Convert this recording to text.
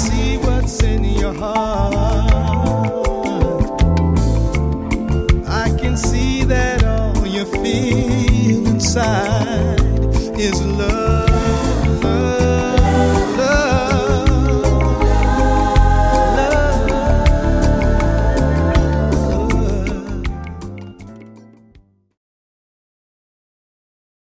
see what's in your heart. I can see that all you feel inside is love.